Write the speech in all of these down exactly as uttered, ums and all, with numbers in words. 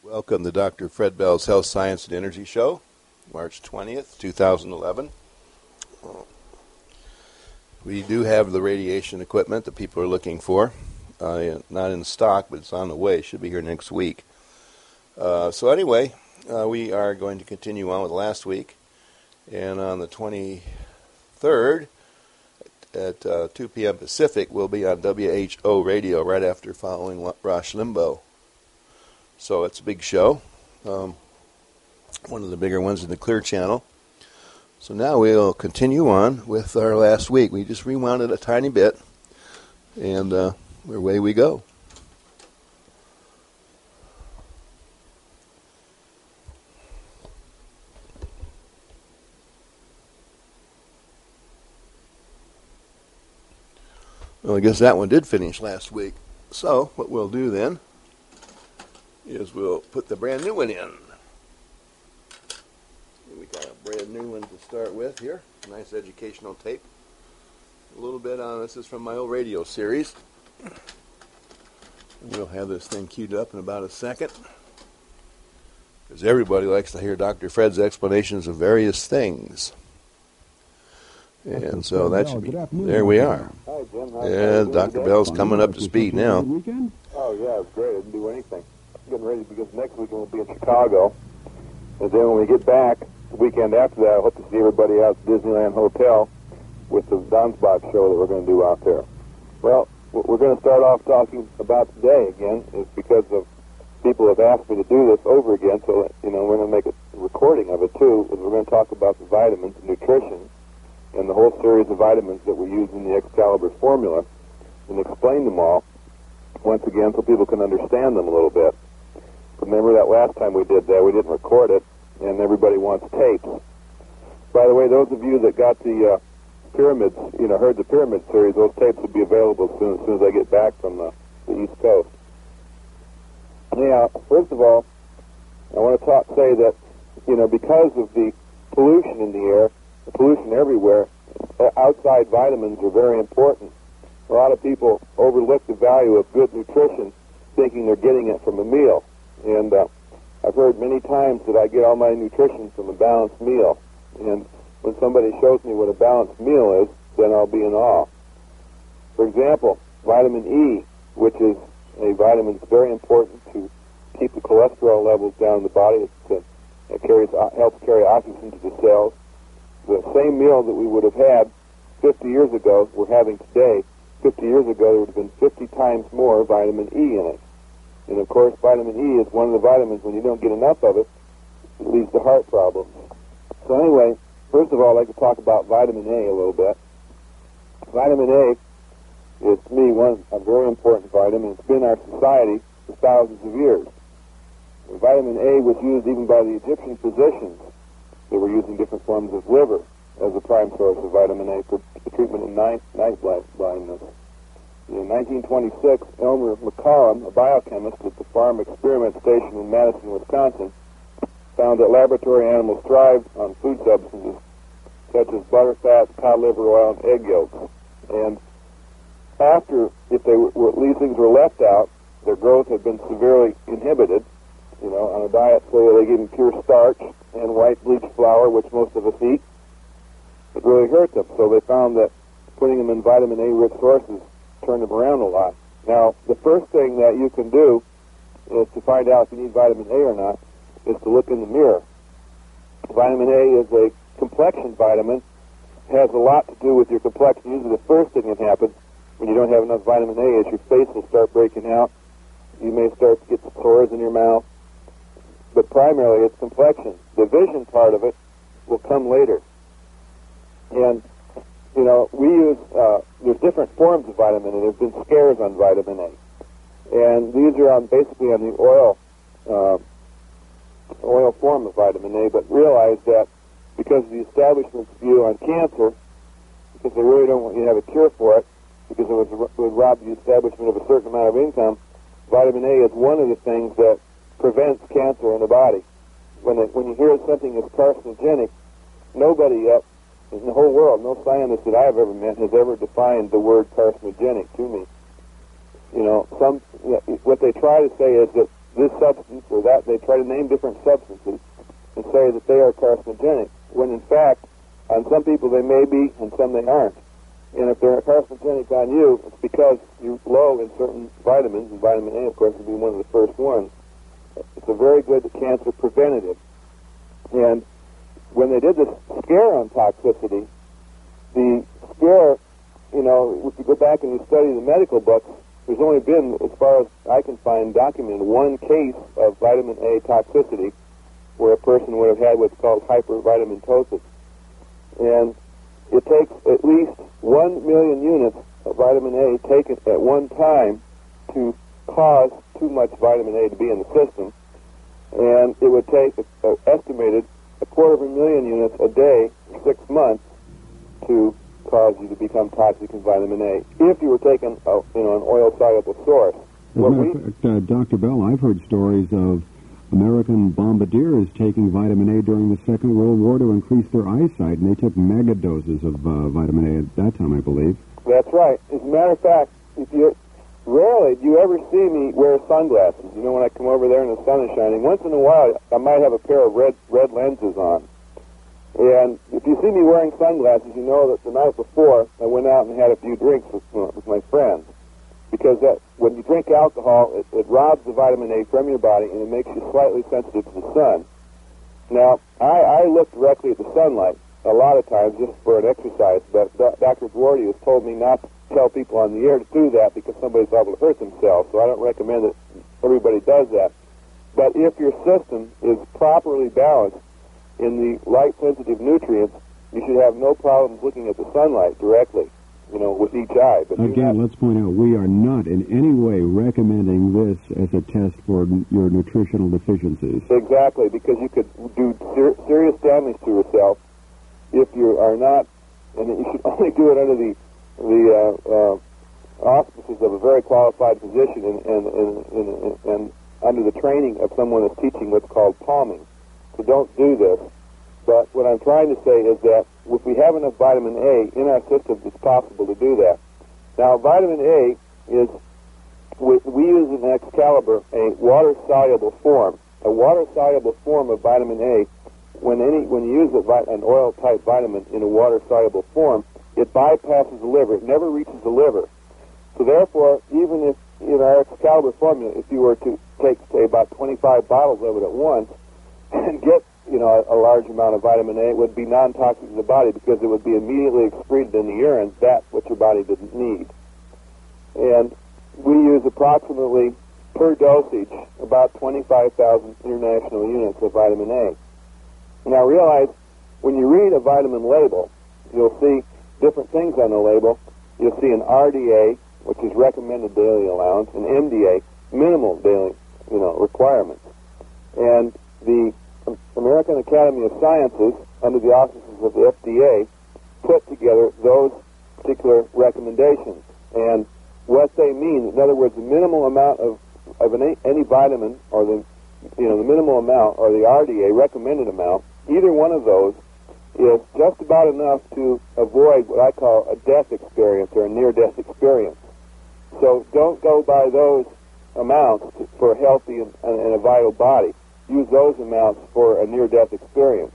Welcome to Doctor Fred Bell's Health, Science, and Energy Show, March twentieth, two thousand eleven. We do have the radiation equipment that people are looking for. Uh, not in stock, but it's on the way. Should be here next week. Uh, so anyway, uh, we are going to continue on with last week. And on the twenty-third at uh, two p.m. Pacific, we'll be on W H O Radio right after following Rush Limbaugh. So it's a big show, um, one of the bigger ones in the Clear Channel. So now we'll continue on with our last week. We just rewound it a tiny bit, and uh, away we go. Well, I guess that one did finish last week. So what we'll do then is we'll put the brand new one in. We got a brand new one to start with here. Nice educational tape. A little bit on this is from my old radio series. We'll have this thing queued up in about a second, because everybody likes to hear Doctor Fred's explanations of various things. And so that should be, there we are. Hi, Jim. And Doctor Bell's coming up to speed now. Oh, yeah, it's great. I didn't do anything. I'm getting ready because next weekend we'll be in Chicago. And then when we get back, the weekend after that, I hope to see everybody out at Disneyland Hotel with the Donsbach show that we're going to do out there. Well, what we're going to start off talking about today again is because of people have asked me to do this over again, so, you know, we're going to make a recording of it, too, is we're going to talk about the vitamins and nutrition and the whole series of vitamins that we use in the Excalibur formula and explain them all once again so people can understand them a little bit. Remember that last time we did that, we didn't record it, and everybody wants tapes. By the way, those of you that got the uh, pyramids, you know, heard the pyramid series, those tapes will be available as soon as, soon as I get back from the, the East Coast. Now, first of all, I want to talk, say that, you know, because of the pollution in the air, the pollution everywhere, outside vitamins are very important. A lot of people overlook the value of good nutrition, thinking they're getting it from a meal. And uh, I've heard many times that I get all my nutrition from a balanced meal. And when somebody shows me what a balanced meal is, then I'll be in awe. For example, vitamin E, which is a vitamin that's very important to keep the cholesterol levels down in the body. It's, uh, it carries, uh, helps carry oxygen to the cells. The same meal that we would have had fifty years ago, we're having today. fifty years ago, there would have been fifty times more vitamin E in it. And, of course, vitamin E is one of the vitamins, when you don't get enough of it, it leads to heart problems. So anyway, first of all, I'd like to talk about vitamin A a little bit. Vitamin A is, to me, one a very important vitamin. It's been in our society for thousands of years. And vitamin A was used even by the Egyptian physicians. They were using different forms of liver as a prime source of vitamin A for the treatment of night, night blindness. In nineteen twenty-six, Elmer McCollum, a biochemist at the Farm Experiment Station in Madison, Wisconsin, found that laboratory animals thrive on food substances such as butterfat, cod liver oil, and egg yolks. And after, if they were, these things were left out, their growth had been severely inhibited, you know, on a diet so they gave them pure starch and white bleached flour, which most of us eat. It really hurt them. So they found that putting them in vitamin A-rich sources turned them around a lot. Now, the first thing that you can do is to find out if you need vitamin A or not is to look in the mirror. Vitamin A is a complexion vitamin. It has a lot to do with your complexion. Usually the first thing that happens when you don't have enough vitamin A is your face will start breaking out. You may start to get some sores in your mouth. But primarily it's complexion. The vision part of it will come later. And, you know, we use, uh, there's different forms of vitamin A. There's been scares on vitamin A. And these are on basically on the oil, uh, oil form of vitamin A, but realize that because of the establishment's view on cancer, because they really don't want you to have a cure for it, because it would, it would rob the establishment of a certain amount of income, vitamin A is one of the things that prevents cancer in the body. When it, when you hear something is carcinogenic, nobody uh, in the whole world, no scientist that I've ever met has ever defined the word carcinogenic to me. You know, some what they try to say is that this substance or that. They try to name different substances and say that they are carcinogenic, when in fact, on some people they may be, and some they aren't. And if they're carcinogenic on you, it's because you're low in certain vitamins, and vitamin A, of course, would be one of the first ones. It's a very good cancer preventative. And when they did this scare on toxicity, the scare, you know, if you go back and you study the medical books, there's only been, as far as I can find, documented one case of vitamin A toxicity where a person would have had what's called hypervitaminosis. And it takes at least one million units of vitamin A taken at one time to cause too much vitamin A to be in the system. And it would take, uh, estimated, a quarter of a million units a day for six months to cause you to become toxic in vitamin A if you were taking a, you know, an oil-soluble source. As a matter of fact, uh, Doctor Bell, I've heard stories of American bombardiers taking vitamin A during the Second World War to increase their eyesight, and they took mega doses of uh, vitamin A at that time, I believe. That's right. As a matter of fact, if you rarely do you ever see me wear sunglasses. You know, when I come over there and the sun is shining, once in a while I might have a pair of red red lenses on. And if you see me wearing sunglasses, you know that the night before I went out and had a few drinks with, uh, with my friends. Because that, when you drink alcohol, it, it robs the vitamin A from your body, and it makes you slightly sensitive to the sun. Now, I, I look directly at the sunlight a lot of times just for an exercise, but Doctor Dwardy has told me not to tell people on the air to do that because somebody's liable to hurt themselves, so I don't recommend that everybody does that. But if your system is properly balanced in the light-sensitive nutrients, you should have no problems looking at the sunlight directly, you know, with each eye. But again, let's point out, we are not in any way recommending this as a test for n- your nutritional deficiencies. Exactly, because you could do ser- serious damage to yourself if you are not, and you should only do it under the the uh, uh, auspices of a very qualified physician and, and, and, and, and under the training of someone that's teaching what's called palming. So don't do this. But what I'm trying to say is that if we have enough vitamin A in our system, it's possible to do that. Now, vitamin A is, we, we use in Excalibur a water-soluble form. A water-soluble form of vitamin A, when any when you use a, an oil-type vitamin in a water-soluble form, it bypasses the liver. It never reaches the liver. So therefore, even if in our Excalibur formula, if you were to take, say, about twenty-five bottles of it at once and get, you know, a, a large amount of vitamin A, it would be non-toxic to the body because it would be immediately excreted in the urine, that what your body didn't need. And we use approximately, per dosage, about twenty-five thousand international units of vitamin A. Now realize, when you read a vitamin label, you'll see different things on the label. You'll see an R D A, which is recommended daily allowance, and M D A, minimal daily, you know, requirements. And the American Academy of Sciences, under the auspices of the F D A, put together those particular recommendations. And what they mean, in other words, the minimal amount of, of any, any vitamin, or the, you know, the minimal amount, or the R D A recommended amount, either one of those is just about enough to avoid what I call a death experience or a near-death experience. So don't go by those amounts to, for a healthy and, and a vital body. Use those amounts for a near-death experience.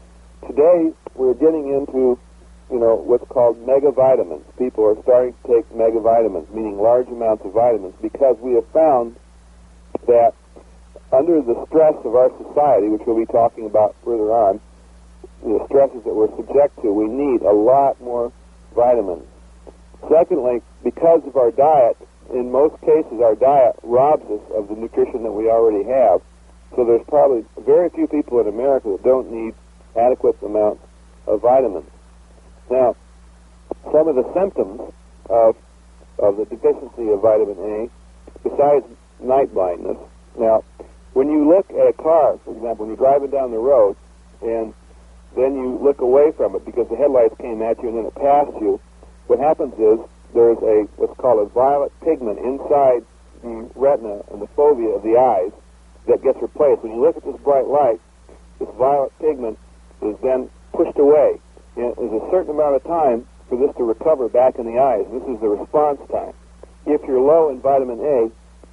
Today, we're getting into, you know, what's called megavitamins. People are starting to take megavitamins, meaning large amounts of vitamins, because we have found that under the stress of our society, which we'll be talking about further on, the stresses that we're subject to, we need a lot more vitamins. Secondly, because of our diet, in most cases our diet robs us of the nutrition that we already have. So there's probably very few people in America that don't need adequate amounts of vitamins. Now, some of the symptoms of, of the deficiency of vitamin A, besides night blindness, now, when you look at a car, for example, when you're driving down the road, and then you look away from it because the headlights came at you and then it passed you, what happens is there's a what's called a violet pigment inside the retina and the fovea of the eyes that gets replaced. When you look at this bright light, this violet pigment is then pushed away. And there's a certain amount of time for this to recover back in the eyes. This is the response time. If you're low in vitamin A,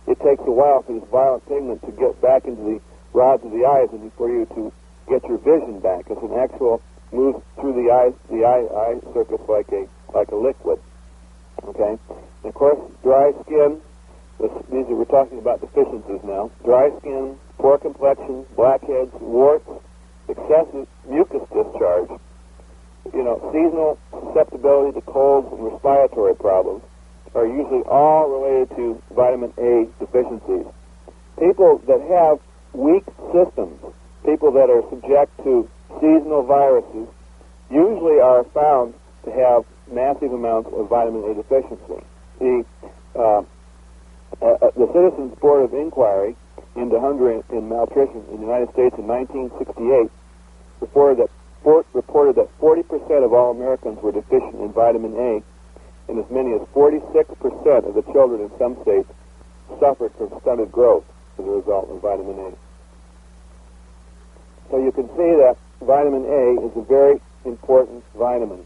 it takes a while for this violet pigment to get back into the rods of the eyes and for you to get your vision back. It's an actual move through the eye, the eye, eye surface like a like a liquid. Okay, and of course, dry skin. This, these are we're talking about deficiencies now. Dry skin, poor complexion, blackheads, warts, excessive mucus discharge. You know, seasonal susceptibility to colds and respiratory problems are usually all related to vitamin A deficiencies. People that have weak systems, people that are subject to seasonal viruses, usually are found to have massive amounts of vitamin A deficiency. The, uh, uh, the Citizens Board of Inquiry into hunger and, and malnutrition in the United States in nineteen sixty-eight reported that, for, reported that forty percent of all Americans were deficient in vitamin A, and as many as forty-six percent of the children in some states suffered from stunted growth as a result of vitamin A. So you can see that vitamin A is a very important vitamin.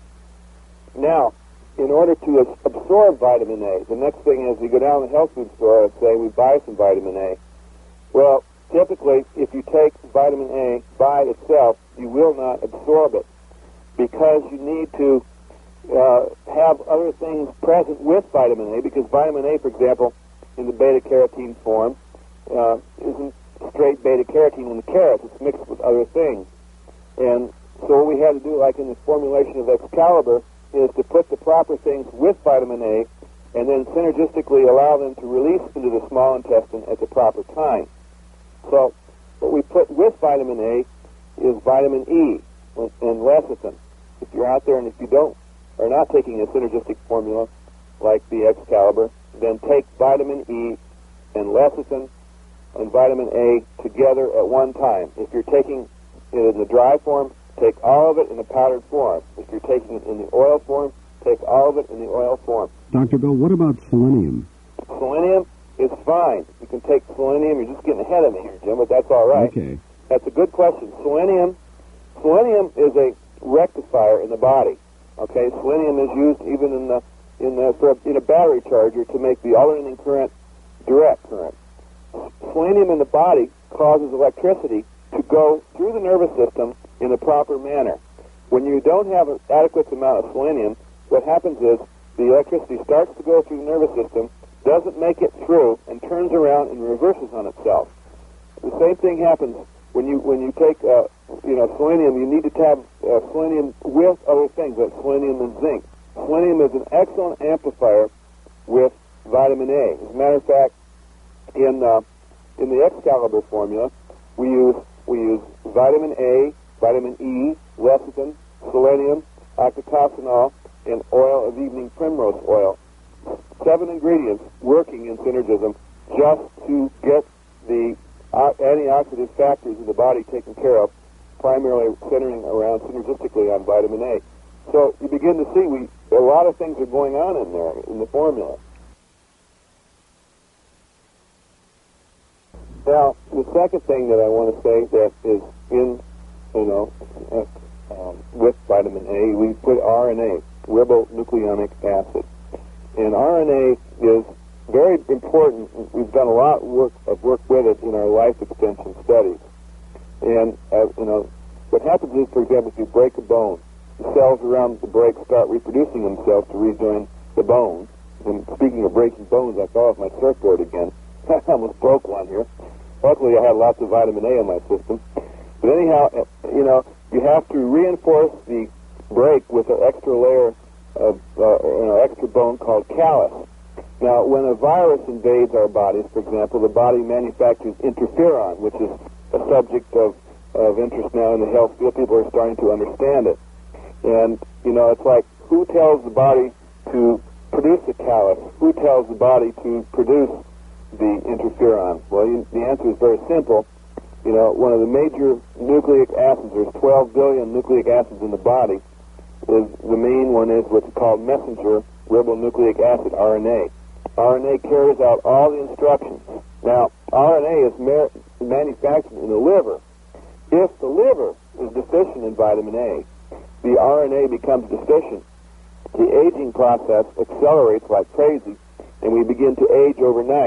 Now, in order to as- absorb vitamin A, the next thing is you go down to the health food store and say, we buy some vitamin A. Well, typically, if you take vitamin A by itself, you will not absorb it because you need to uh, have other things present with vitamin A, because vitamin A, for example, in the beta-carotene form, uh, isn't straight beta-carotene in the carrots. It's mixed with other things. And so what we had to do, like in the formulation of Excalibur, is to put the proper things with vitamin A and then synergistically allow them to release into the small intestine at the proper time. So what we put with vitamin A is vitamin E and lecithin. If you're out there and if you don't, are not taking a synergistic formula like the Excalibur, then take vitamin E and lecithin and vitamin A together at one time. If you're taking it in the dry form, take all of it in the powdered form. If you're taking it in the oil form, take all of it in the oil form. Doctor Bill, what about selenium? Selenium is fine. You can take selenium. You're just getting ahead of me here, Jim, but that's all right. Okay. That's a good question. Selenium, selenium is a rectifier in the body. Okay, selenium is used even in the in the for a, in a battery charger to make the alternating current direct current. Selenium in the body causes electricity to go through the nervous system in a proper manner. When you don't have an adequate amount of selenium, what happens is the electricity starts to go through the nervous system, doesn't make it through, and turns around and reverses on itself. The same thing happens when you when you take uh, you know selenium. You need to have uh, selenium with other things like selenium and zinc. Selenium is an excellent amplifier with vitamin A. As a matter of fact, in uh, in the Excalibur formula, we use we use vitamin A, vitamin E, lecithin, selenium, octocosonol, and oil of evening primrose oil. Seven ingredients working in synergism just to get the uh, antioxidant factors in the body taken care of, primarily centering around synergistically on vitamin A. So you begin to see we a lot of things are going on in there in the formula. Now, the second thing that I want to say that is in, you know, uh, um, with vitamin A, we put R N A, ribonucleic acid. And R N A is very important. We've done a lot of work, of work with it in our life extension studies. And, uh, you know, what happens is, for example, if you break a bone, the cells around the break start reproducing themselves to rejoin the bone. And speaking of breaking bones, I fell off my surfboard again. I almost broke one here. Luckily, I had lots of vitamin A in my system. But anyhow, you know, you have to reinforce the break with an extra layer of, uh, you know, extra bone called callus. Now, when a virus invades our bodies, for example, the body manufactures interferon, which is a subject of, of interest now in the health field. People are starting to understand it. And, you know, it's like, who tells the body to produce the callus? Who tells the body to produce the interferon? Well, you, the answer is very simple. You know, one of the major nucleic acids, there's twelve billion nucleic acids in the body, is the main one is what's called messenger ribonucleic acid, R N A. R N A carries out all the instructions. Now, R N A is mar- manufactured in the liver. If the liver is deficient in vitamin A, the R N A becomes deficient. The aging process accelerates like crazy, and we begin to age overnight.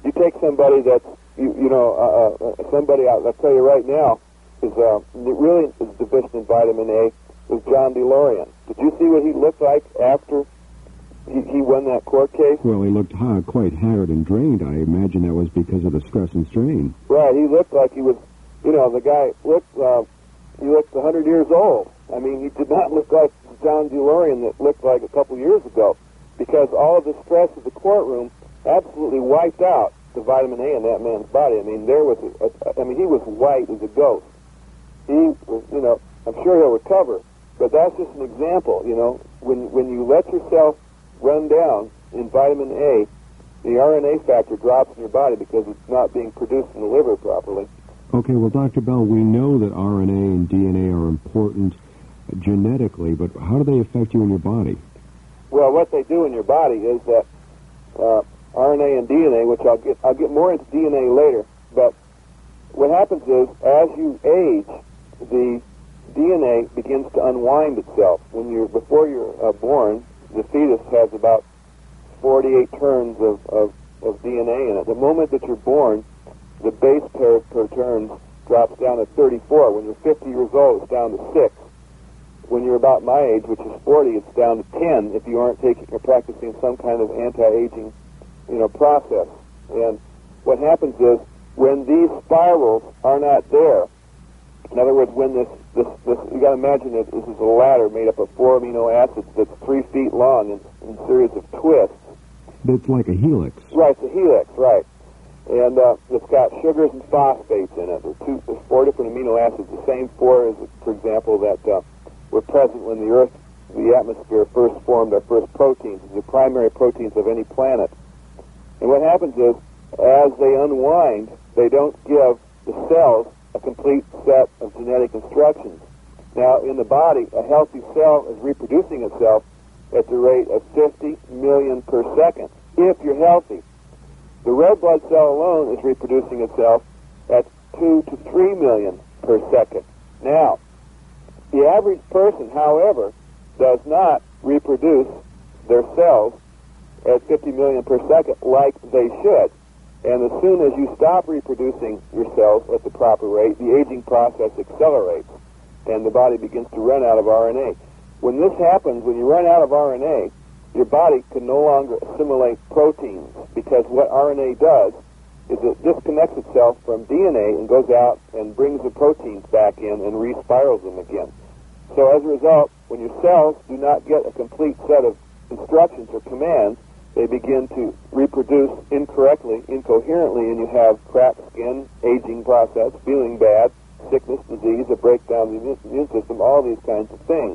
you take somebody that's, you, you know, uh, uh, somebody, I'll, I'll tell you right now, is uh, really is deficient in vitamin A, was John DeLorean. Did you see what he looked like after he, he won that court case? Well, he looked uh, quite haggard and drained. I imagine that was because of the stress and strain. Right, he looked like he was, you know, the guy looked, uh, he looked one hundred years old. I mean, he did not look like John DeLorean that looked like a couple years ago, because all of the stress of the courtroom absolutely wiped out the vitamin A in that man's body. I mean, there was, a, a, I mean, he was white as a ghost. He was, you know, I'm sure he'll recover, but that's just an example, you know. When when you let yourself run down in vitamin A, the R N A factor drops in your body because it's not being produced in the liver properly. Okay, well, Doctor Bell, we know that R N A and D N A are important genetically, but how do they affect you in your body? Well, what they do in your body is that uh, R N A and D N A, which I'll get I'll get more into D N A later, but what happens is as you age, the D N A begins to unwind itself. When you're before you're uh, born, the fetus has about forty-eight turns of, of, of D N A in it. The moment that you're born, the base pair per turns drops down to thirty-four. When you're fifty years old, it's down to six. When you're about my age, which is forty, it's down to ten if you aren't taking or practicing some kind of anti-aging, you know, process. And what happens is when these spirals are not there, in other words, when this, this, this you got to imagine that this is a ladder made up of four amino acids that's three feet long in, in a series of twists. It's like a helix. Right, it's a helix, right. And uh, it's got sugars and phosphates in it. There's, two, there's four different amino acids, the same four as, for example, that uh, were present when the Earth, the atmosphere, first formed our first proteins, the primary proteins of any planet. And what happens is, as they unwind, they don't give the cells a complete set of genetic instructions. Now, in the body, a healthy cell is reproducing itself at the rate of fifty million per second, if you're healthy. The red blood cell alone is reproducing itself at two to three million per second. Now, the average person, however, does not reproduce their cells at fifty million per second like they should. And as soon as you stop reproducing your cells at the proper rate, the aging process accelerates, and the body begins to run out of R N A. When this happens, when you run out of R N A, your body can no longer assimilate proteins, because what R N A does is it disconnects itself from D N A and goes out and brings the proteins back in and respirals them again. So as a result, when your cells do not get a complete set of instructions or commands, they begin to reproduce incorrectly, incoherently, and you have cracked skin, aging process, feeling bad, sickness, disease, a breakdown of the immune system, all these kinds of things.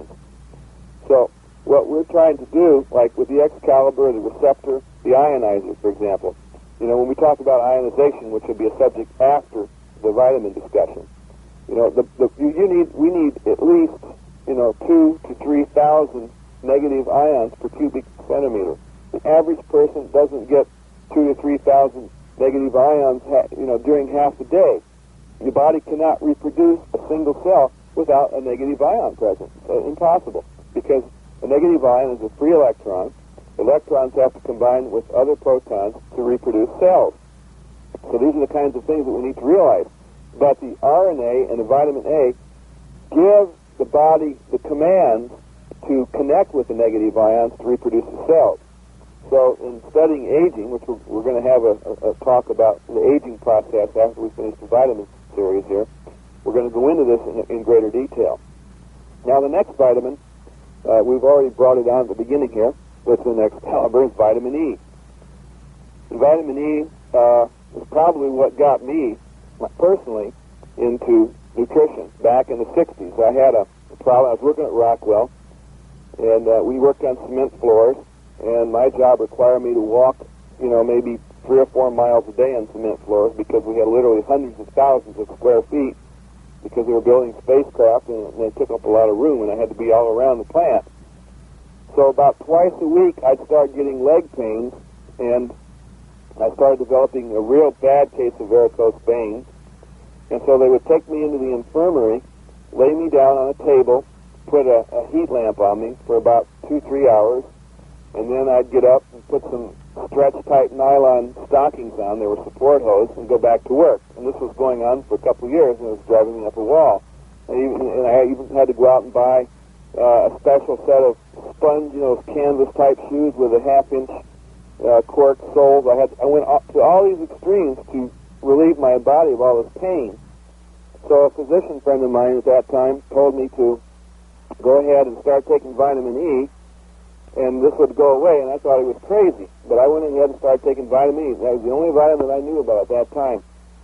So what we're trying to do, like with the Excalibur, the receptor, the ionizer, for example, you know, when we talk about ionization, which will be a subject after the vitamin discussion, you know, the, the, you, you need, we need at least, you know, two to three thousand negative ions per cubic centimeter. The average person doesn't get two to three thousand negative ions, you know, during half the day. Your body cannot reproduce a single cell without a negative ion present. Uh, impossible, because a negative ion is a free electron. Electrons have to combine with other protons to reproduce cells. So these are the kinds of things that we need to realize. But the R N A and the vitamin A give the body the command to connect with the negative ions to reproduce the cells. So in studying aging, which we're, we're going to have a, a, a talk about the aging process after we finish the vitamin series here, we're going to go into this in, in greater detail. Now the next vitamin, uh, we've already brought it on at the beginning here, with the next caliber, is vitamin E. And vitamin E uh, is probably what got me, personally, into nutrition. Back in the sixties, I had a problem. I was working at Rockwell, and uh, we worked on cement floors, and my job required me to walk, you know, maybe three or four miles a day on cement floors, because we had literally hundreds of thousands of square feet, because we were building spacecraft, and they took up a lot of room, and I had to be all around the plant. So about twice a week, I'd start getting leg pains, and I started developing a real bad case of varicose veins. And so they would take me into the infirmary, lay me down on a table, put a, a heat lamp on me for about two, three hours, and then I'd get up and put some stretch-type nylon stockings on. They were support hose, and go back to work. And this was going on for a couple of years, and it was driving me up a wall. And, even, and I even had to go out and buy uh, a special set of sponge, you know, canvas-type shoes with a half-inch uh, cork soles. I had I went up to all these extremes to relieve my body of all this pain. So a physician friend of mine at that time told me to go ahead and start taking vitamin E, and this would go away, and I thought he was crazy. But I went ahead and started taking vitamin E. That was the only vitamin I knew about at that time.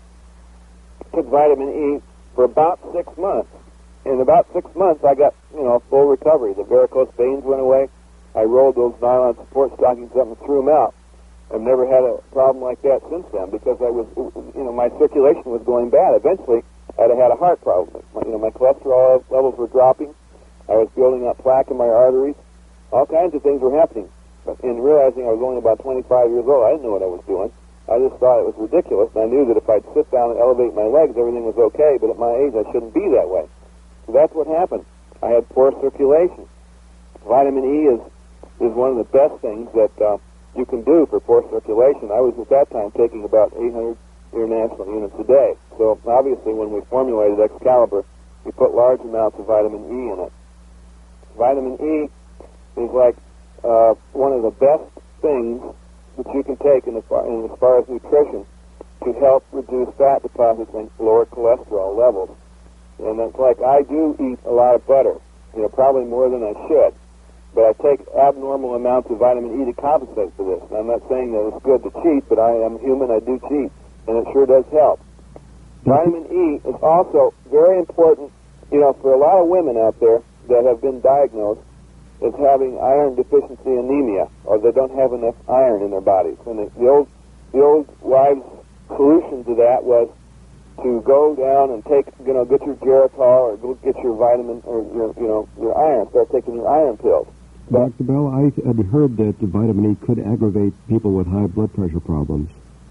I took vitamin E for about six months. In about six months, I got, you know, full recovery. The varicose veins went away. I rolled those nylon support stockings up and threw them out. I've never had a problem like that since then because I was, you know, my circulation was going bad. Eventually, I'd have had a heart problem. You know, my cholesterol levels were dropping. I was building up plaque in my arteries. All kinds of things were happening. But in realizing I was only about twenty-five years old, I didn't know what I was doing. I just thought it was ridiculous, and I knew that if I'd sit down and elevate my legs, everything was okay, but at my age, I shouldn't be that way. So that's what happened. I had poor circulation. Vitamin E is, is one of the best things that uh, you can do for poor circulation. I was at that time taking about eight hundred international units a day. So obviously when we formulated Excalibur, we put large amounts of vitamin E in it. Vitamin E is like uh, one of the best things that you can take in, the, in as far as nutrition to help reduce fat deposits and lower cholesterol levels. And it's like I do eat a lot of butter, you know, probably more than I should, but I take abnormal amounts of vitamin E to compensate for this. And I'm not saying that it's good to cheat, but I am human, I do cheat, and it sure does help. Vitamin E is also very important, you know, for a lot of women out there that have been diagnosed as having iron deficiency anemia, or they don't have enough iron in their bodies. And the, the old, the old wives' solution to that was to go down and take, you know, get your Geritol or go get your vitamin or your, you know, your iron. Start taking your iron pills. But, Doctor Bell, I had heard that the vitamin E could aggravate people with high blood pressure problems.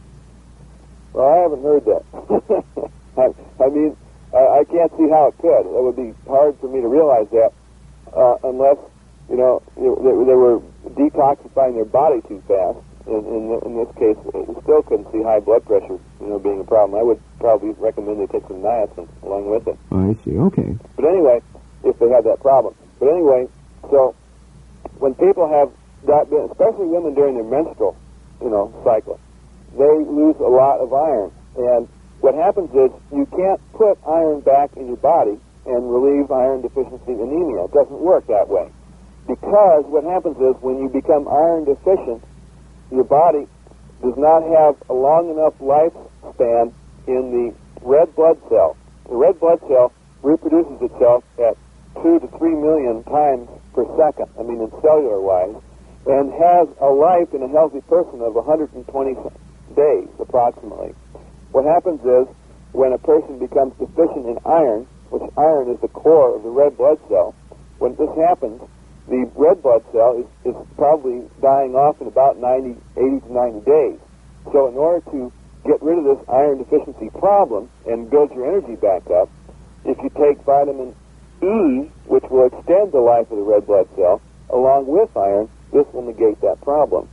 Well, I haven't heard that. I, I mean, I, I can't see how it could. It would be hard for me to realize that uh, unless, you know, they, they were detoxifying their body too fast. In, in, in this case, I still couldn't see high blood pressure, you know, being a problem. I would probably recommend they take some niacin along with it. I see. Okay. But anyway, if they have that problem. But anyway, so when people have that, especially women during their menstrual, you know, cycle, they lose a lot of iron. And what happens is you can't put iron back in your body and relieve iron deficiency anemia. It doesn't work that way. Because what happens is when you become iron deficient, your body does not have a long enough lifespan in the red blood cell. The red blood cell reproduces itself at two to three million times per second, I mean in cellular-wise, and has a life in a healthy person of one hundred twenty days, approximately. What happens is, when a person becomes deficient in iron, which iron is the core of the red blood cell, when this happens, the red blood cell is, is probably dying off in about ninety, eighty to ninety days. So in order to get rid of this iron deficiency problem and build your energy back up, if you take vitamin E, which will extend the life of the red blood cell, along with iron, this will negate that problem.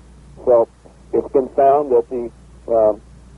So it's been found that the um,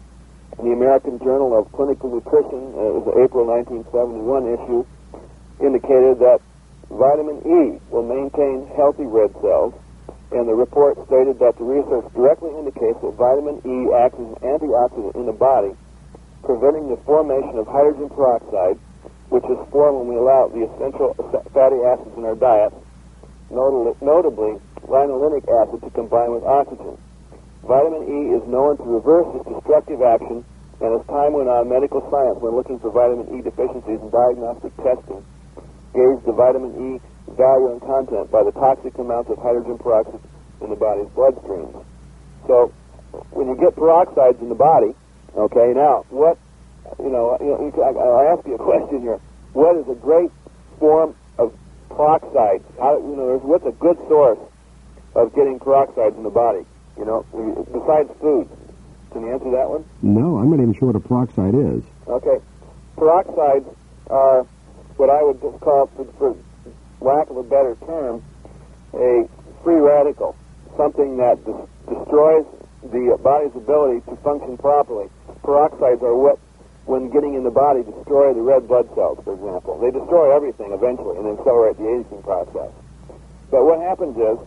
the American Journal of Clinical Nutrition, uh, it was the April nineteen seventy-one issue, indicated that vitamin E will maintain healthy red cells, and the report stated that the research directly indicates that vitamin E acts as an antioxidant in the body, preventing the formation of hydrogen peroxide, which is formed when we allow the essential fatty acids in our diet, notably, notably linolenic acid, to combine with oxygen. Vitamin E is known to reverse this destructive action, and as time went on, medical science, when looking for vitamin E deficiencies in diagnostic testing, gauged the vitamin E value and content by the toxic amounts of hydrogen peroxide in the body's bloodstream. So, when you get peroxides in the body, okay, now, what, you know, you know I'll ask you a question here. What is a great form of peroxide? How, you know, what's a good source of getting peroxides in the body? You know, besides food. Can you answer that one? No, I'm not even sure what a peroxide is. Okay. Peroxides are what I would call, for, for lack of a better term, a free radical, something that des- destroys the body's ability to function properly. Peroxides are what, when getting in the body, destroy the red blood cells, for example. They destroy everything eventually and accelerate the aging process. But what happens is,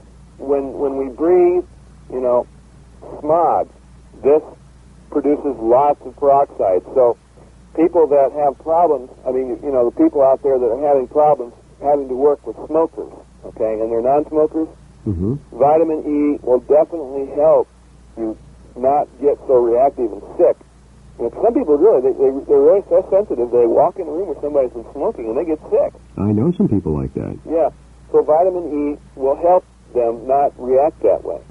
when when we breathe, you know, smog, this produces lots of peroxides. So people that have problems, I mean, you know, the people out there that are having problems having to work with smokers, okay, and they're non-smokers, Mm-hmm. vitamin E will definitely help you not get so reactive and sick. You know, some people really, they, they, they're really so sensitive, they walk in a room where somebody's been smoking and they get sick. I know some people like that. Yeah. So vitamin E will help them not react that way.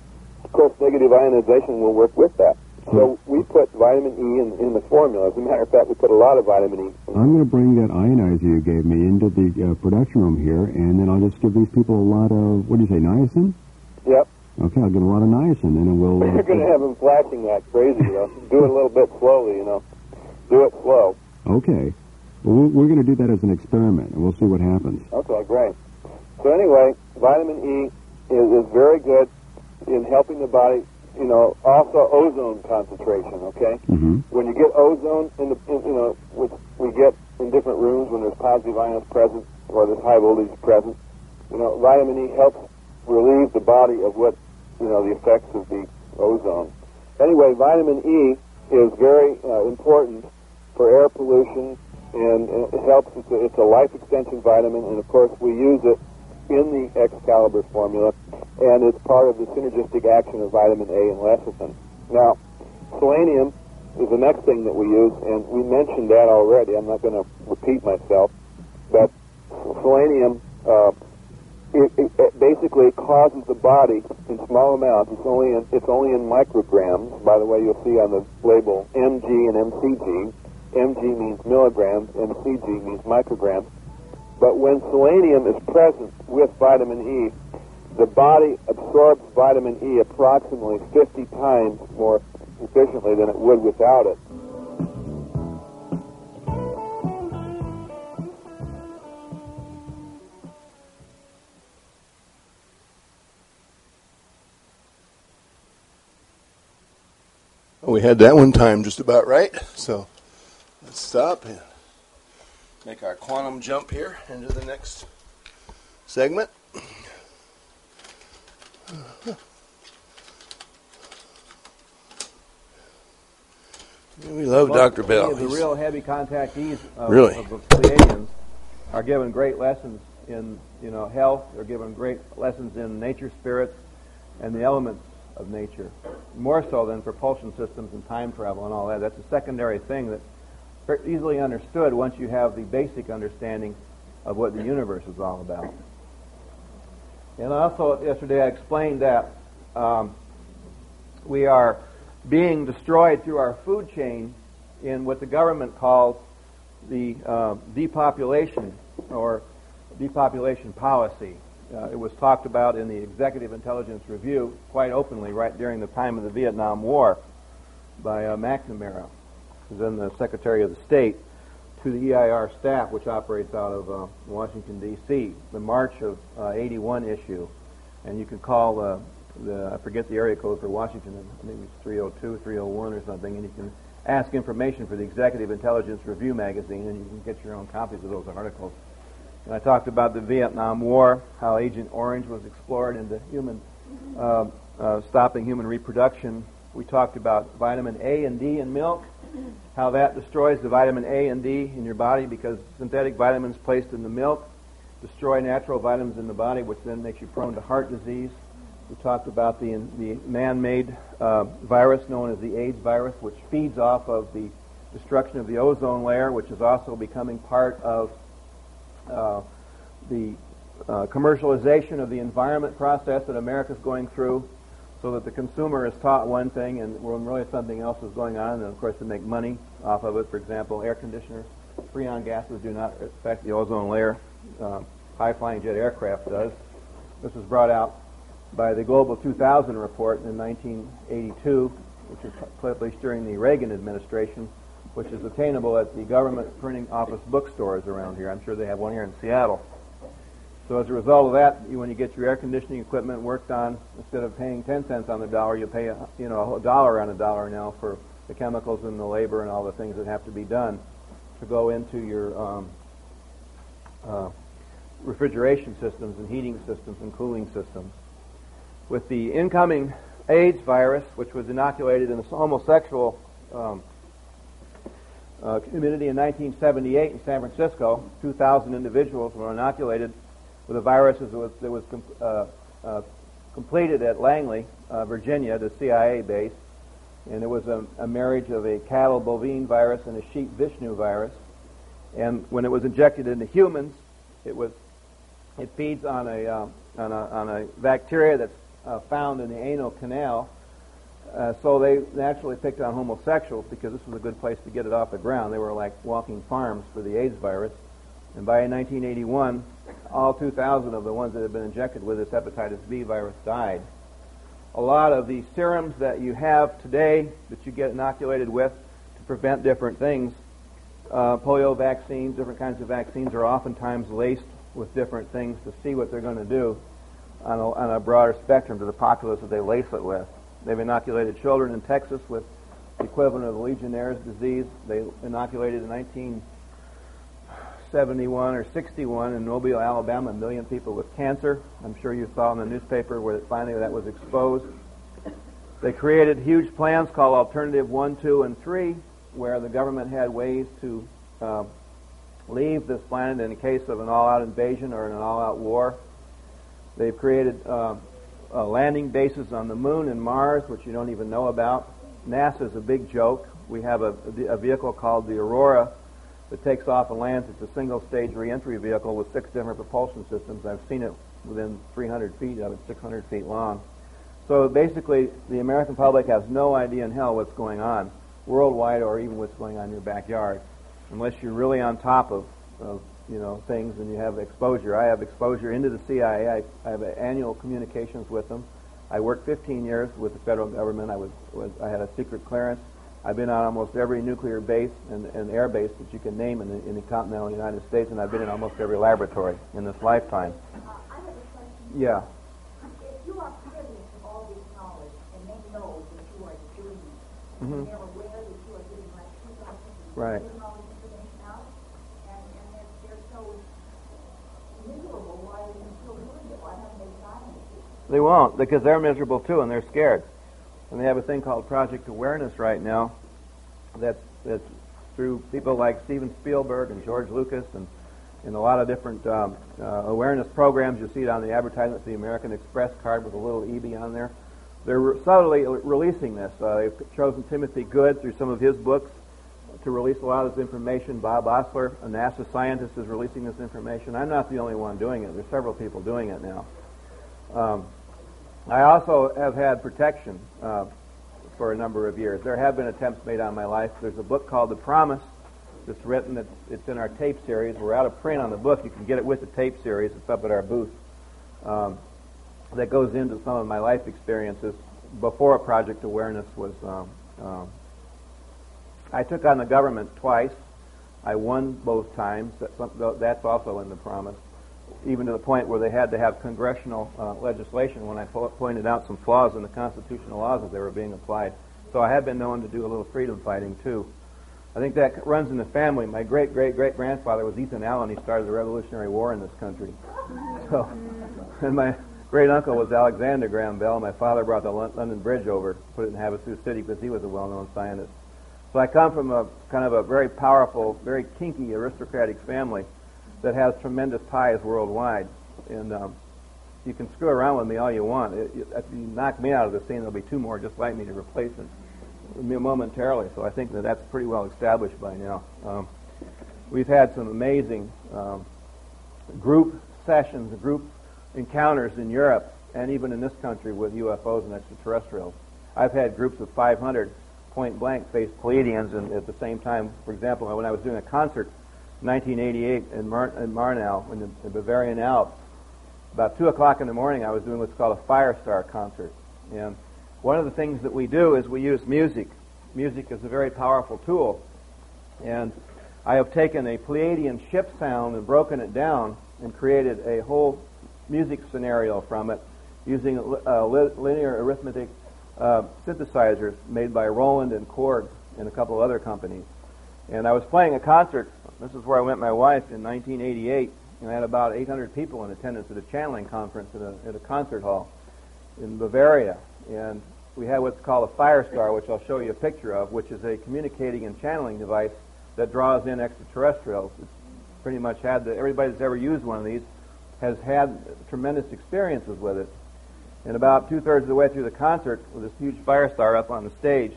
Of course, negative ionization will work with that. So we put vitamin E in, in the formula. As a matter of fact, we put a lot of vitamin E. I'm going to bring that ionizer you gave me into the uh, production room here, and then I'll just give these people a lot of, what do you say, niacin? Yep. Okay, I'll give them a lot of niacin, and it will... Uh, You're going to have them flashing like crazy, you know. Do it a little bit slowly, you know. Do it slow. Okay. Well, we're going to do that as an experiment, and we'll see what happens. Okay, great. So anyway, vitamin E is, is very good in helping the body, you know, also ozone concentration, okay? Mm-hmm. When you get ozone, in the, in, you know, which we get in different rooms when there's positive ions present or there's high voltage present, you know, vitamin E helps relieve the body of what, you know, the effects of the ozone. Anyway, vitamin E is very uh, important for air pollution, and, and it helps. It's a, it's a life extension vitamin, and of course we use it in the Excalibur formula, and it's part of the synergistic action of vitamin A and lecithin. Now, selenium is the next thing that we use, and we mentioned that already. I'm not going to repeat myself, but selenium uh, it, it, it basically causes the body in small amounts. It's only in, it's only in micrograms. By the way, you'll see on the label M G and M C G. M G means milligrams, M C G means micrograms. But when selenium is present with vitamin E, the body absorbs vitamin E approximately fifty times more efficiently than it would without it. We had that one time just about right, so let's stop and make our quantum jump here into the next segment. We love Most Doctor Bell. of the real heavy contactees of, Really? of the Pleiadians are given great lessons in, you know, health. They're given great lessons in nature spirits and the elements of nature, more so than propulsion systems and time travel and all that. That's a secondary thing that's very easily understood once you have the basic understanding of what the universe is all about. And also, yesterday I explained that um, we are being destroyed through our food chain in what the government calls the uh, depopulation or depopulation policy. Uh, it was talked about in the Executive Intelligence Review quite openly right during the time of the Vietnam War by uh, McNamara, who's then the Secretary of the State, to the E I R staff, which operates out of uh, Washington, D C, the March of uh, eighty-one issue. And you can call uh, the, I forget the area code for Washington, maybe it's three oh two, three oh one or something, and you can ask information for the Executive Intelligence Review magazine, and you can get your own copies of those articles. And I talked about the Vietnam War, how Agent Orange was explored into human, uh, uh, stopping human reproduction. We talked about vitamin A and D in milk, how that destroys the vitamin A and D in your body because synthetic vitamins placed in the milk destroy natural vitamins in the body, which then makes you prone to heart disease. We talked about the, the man-made uh, virus known as the AIDS virus, which feeds off of the destruction of the ozone layer, which is also becoming part of uh, the uh, commercialization of the environment process that America's going through, so that the consumer is taught one thing and when really something else is going on, and of course to make money off of it. For example, air conditioners, freon gases do not affect the ozone layer. Uh, high-flying jet aircraft does. This was brought out by the Global two thousand report in nineteen eighty-two, which was published during the Reagan administration, which is attainable at the government printing office bookstores around here. I'm sure they have one here in Seattle. So as a result of that, you, when you get your air conditioning equipment worked on, instead of paying ten cents on the dollar, you pay a, you know, a dollar on a dollar now for the chemicals and the labor and all the things that have to be done to go into your um, uh, refrigeration systems and heating systems and cooling systems. With the incoming AIDS virus, which was inoculated in the homosexual um, uh, community in nineteen seventy-eight in San Francisco, two thousand individuals were inoculated with a virus that was, that was com- uh, uh, completed at Langley, uh, Virginia, the C I A base. And it was a, a marriage of a cattle bovine virus and a sheep Vishnu virus. And when it was injected into humans, it was it feeds on a uh, on a on a bacteria that's uh, found in the anal canal. Uh, so they naturally picked on homosexuals because this was a good place to get it off the ground. They were like walking farms for the AIDS virus. And by nineteen eighty-one, all two thousand of the ones that had been injected with this hepatitis B virus died. A lot of the serums that you have today that you get inoculated with to prevent different things, uh, polio vaccines, different kinds of vaccines, are oftentimes laced with different things to see what they're going to do on a, on a broader spectrum to the populace that they lace it with. They've inoculated children in Texas with the equivalent of the Legionnaire's disease. They inoculated in nineteen seventy-one or sixty-one in Mobile, Alabama, a million people with cancer. I'm sure you saw in the newspaper where finally that was exposed. They created huge plans called Alternative one, two, and three, where the government had ways to uh, leave this planet in case of an all-out invasion or an all-out war. They've created uh, uh, landing bases on the moon and Mars, which you don't even know about. NASA's a big joke. We have a, a vehicle called the Aurora that takes off and lands. It's a single-stage reentry vehicle with six different propulsion systems. I've seen it within three hundred feet of it, six hundred feet long. So basically, the American public has no idea in hell what's going on worldwide or even what's going on in your backyard, unless you're really on top of, of you know, things and you have exposure. I have exposure into the C I A. I, I have annual communications with them. I worked fifteen years with the federal government. I was, was I had a secret clearance. I've been on almost every nuclear base and, and air base that you can name in the, in the continental United States, and I've been in almost every laboratory in this lifetime. Uh, I have a question. Yeah. If you are privy to all this knowledge, and they know that you are doing it, Mm-hmm. and they're aware that you are giving like two thousand Right. giving all this information out, and, and they're, they're so miserable, why are you still doing it? Why haven't they signed it? They won't, because they're miserable too, and they're scared. And they have a thing called Project Awareness right now that's, that's through people like Steven Spielberg and George Lucas and, and a lot of different um, uh, awareness programs. You see it on the advertisement, the American Express card with a little E B on there. They're re- subtly releasing this. Uh, they've chosen Timothy Good through some of his books to release a lot of this information. Bob Osler, a NASA scientist, is releasing this information. I'm not the only one doing it. There's several people doing it now. Um, I also have had protection uh, for a number of years. There have been attempts made on my life. There's a book called The Promise that's written. It's, it's in our tape series. We're out of print on the book. You can get it with the tape series. It's up at our booth. Um, that goes into some of my life experiences before Project Awareness was... Um, um, I took on the government twice. I won both times. That's also in The Promise. Even to the point where they had to have congressional uh, legislation when I po- pointed out some flaws in the constitutional laws as they were being applied. So I have been known to do a little freedom fighting, too. I think that runs in the family. My great-great-great-grandfather was Ethan Allen. He started the Revolutionary War in this country. So, and my great-uncle was Alexander Graham Bell. My father brought the London Bridge over, put it in Havasu City because he was a well-known scientist. So I come from a kind of a very powerful, very kinky, aristocratic family that has tremendous ties worldwide. And um, you can screw around with me all you want. It, it, if you knock me out of the scene, there'll be two more just like me to replace it momentarily. So I think that that's pretty well established by now. Um, we've had some amazing um, group sessions, group encounters in Europe, and even in this country with U F Os and extraterrestrials. I've had groups of five hundred point blank face Pleiadians, and at the same time, for example, when I was doing a concert nineteen eighty-eight in, Mar- in Marnau, in the, the Bavarian Alps. About two o'clock in the morning, I was doing what's called a Firestar concert. And one of the things that we do is we use music. Music is a very powerful tool. And I have taken a Pleiadian ship sound and broken it down and created a whole music scenario from it using uh, li- linear arithmetic uh, synthesizers made by Roland and Korg and a couple of other companies. And I was playing a concert. This is where I went with my wife in nineteen eighty-eight, and I had about eight hundred people in attendance at a channeling conference at a, at a concert hall in Bavaria. And we had what's called a Firestar, which I'll show you a picture of, which is a communicating and channeling device that draws in extraterrestrials. It's pretty much had the, everybody that's ever used one of these has had tremendous experiences with it. And about two-thirds of the way through the concert, with this huge Firestar up on the stage,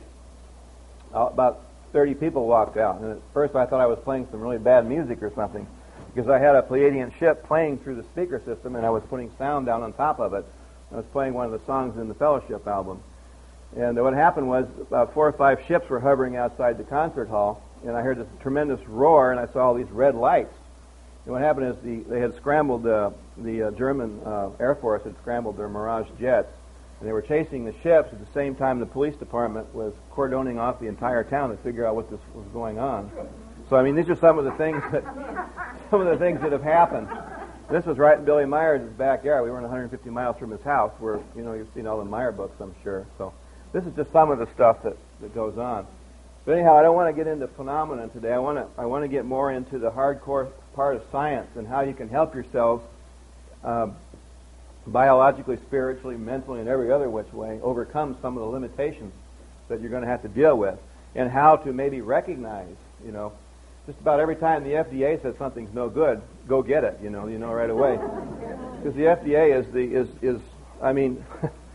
uh, about thirty people walked out. And at first I thought I was playing some really bad music or something, because I had a Pleiadian ship playing through the speaker system, and I was putting sound down on top of it. I was playing one of the songs in the Fellowship album. And what happened was about four or five ships were hovering outside the concert hall, and I heard this tremendous roar, and I saw all these red lights. And what happened is the, they had scrambled, uh, the uh, German uh, Air Force had scrambled their Mirage jets, and they were chasing the ships. At the same time, the police department was cordoning off the entire town to figure out what this was going on. So, I mean, these are some of the things that, some of the things that have happened. This was right in Billy Meyer's backyard. We were one hundred fifty miles from his house, where, you know, you've seen all the Meyer books, I'm sure. So this is just some of the stuff that, that goes on. But anyhow, I don't want to get into phenomena today. I want to I want to get more into the hardcore part of science and how you can help yourselves uh, biologically, spiritually, mentally, and every other which way overcome some of the limitations that you're going to have to deal with, and how to maybe recognize, you know, just about every time the F D A says something's no good, go get it. You know, you know right away, because the F D A is the is is I mean.